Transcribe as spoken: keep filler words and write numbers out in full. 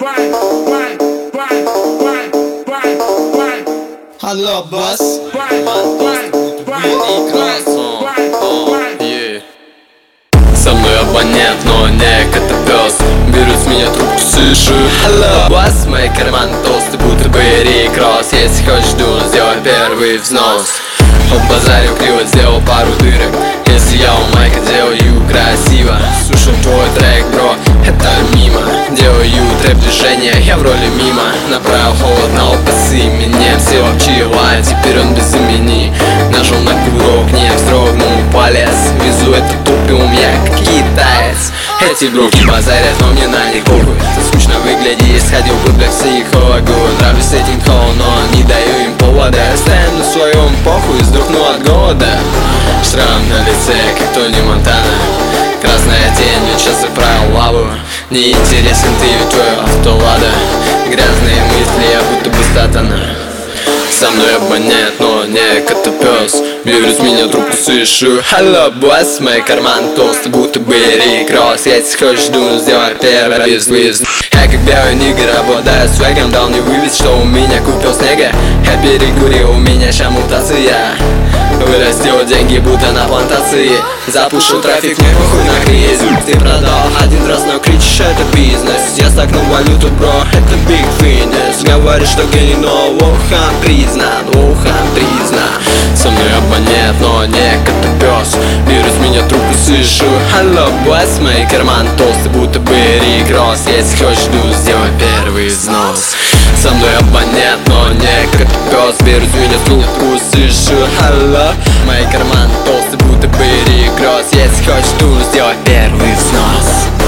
Алло, бас. Со мной абонент, но не котопёс. Берут с меня трубку, слышу: алло, бас, мой карман толстый, будто бы рекросс. Если хочешь дун, сделай первый взнос. Оббазарил криво, сделал пару дырок. Если я у майка делаю красиво, слушал твой трек, бро, это мимо. Делаю трэп-движение, я в роли мимо. Направил холод на опасы, меня все обчила, теперь он без имени. Нажал на курок, не вздрогнул палец. Везу это тупиум, я как китаец. Эти бровки базарят, но мне на них похуй. Ты скучно выглядишь, сходил бы для психологу. Нравлюсь этим холл, но не даю им повода. Оставим на своем похуй, сдохну от голода. Шрам на лице, как Тони Монтана. Красная тень, ведь сейчас заправил лаву. Не интересен ты, ведь твой авто Лада. Грязные мысли, я будто бы сатана. Со мной абонент, но не котопёс. Берут с меня трубку, слышу: алло, босс, мой карман толстый, будто бы рекросс. Если хочешь дун, сделай первый безвыезд. Я как белый нигер, обладаю свегом. Дал мне вывез, что у меня купил снега. Я перекурил, у меня ща мутация. Вырастил деньги, будто на плантации. Запушил трафик, мне похуй на кризис. Ты продал один раз, но кричишь, это бизнес. Я стакнул валюту, бро, это big fitness. Говоришь, что гений, но Wuhan признан, Wuhan признан. Со мной абонент, но не котопёс. Берут с меня трубку, слышу: алло, босс, мой карман толстый, будто бы рекросс. Если хочешь дун, сделай первый взнос. Со мной абонент, но не котопёс. Берут с меня трубку, слышу: алло, мой карман толстый, будто бы рекросс. Если хочешь дун, сделай первый взнос.